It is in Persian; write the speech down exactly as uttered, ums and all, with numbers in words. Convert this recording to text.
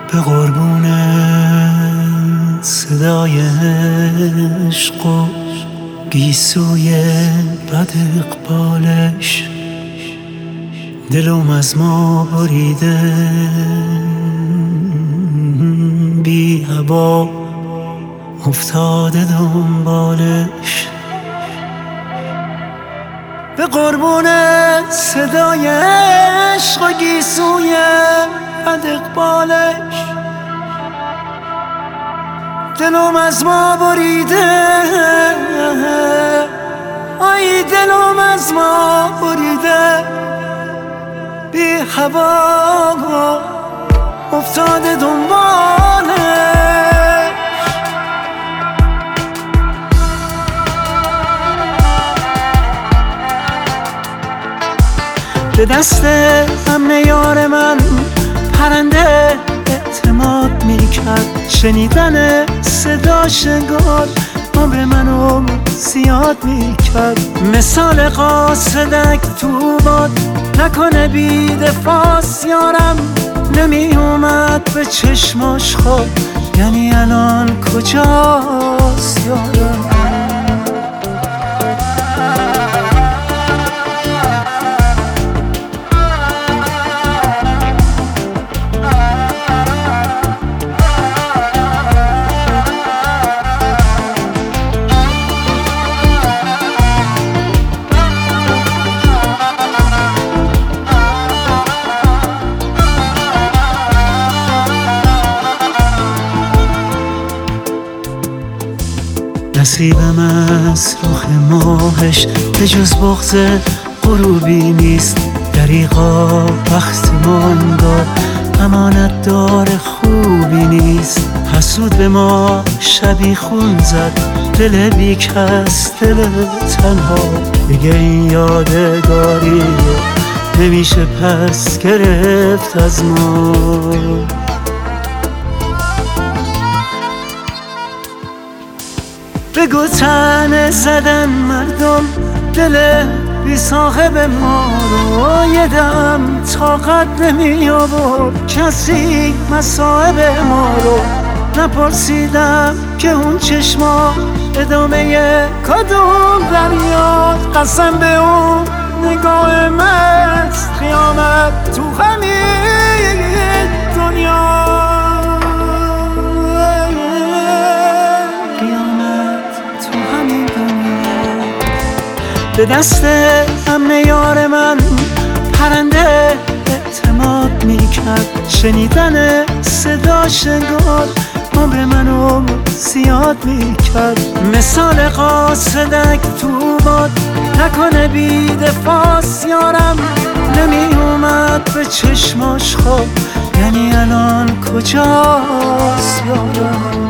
به قربون صدای عشق و گیسوی بد اقبالش دلم از ما بریده بی هوا افتاده دنبالش. به قربون صدای عشق و گیسوی بد اقبالش دلم از ما بریده، آی دلم از ما بریده بی هوا افتاده دنبالش. به دست امن یار من پرنده اعتماد میکرد، شنیدن صداش انگار عمر منو زیاد میکرد. مثال قاصدک تو باد نکنه بی دفاعس یارم، نمی اومد به چشماش خواب، یعنی الان کجاست یارم؟ نصیبم از رخ ماهش به جز بغض غروبی نیست، دریغا وقت ماندار امانت دار خوبی نیست. حسود به ما شبی خون زد، دل بی کس دل تنها، دیگه این یادگاری نمیشه پس گرفت از ما. بگو تنه زدن مردم دل بی صاحب ما رو، یه دم طاقت نمی آورد کسی مصائب ما رو. نپرسیدم که اون چشما ادامه کدوم دریاد، قسم به اون نگاه مست قیامت تو همین دنیا. به دست امن یار من پرنده اعتماد میکرد، شنیدن صداش انگار عمر منو زیاد میکرد. مثال قاصدک تو باد نکنه بی دفاعس یارم، نمی اومد به چشماش خواب، یعنی الان کجاست یارم؟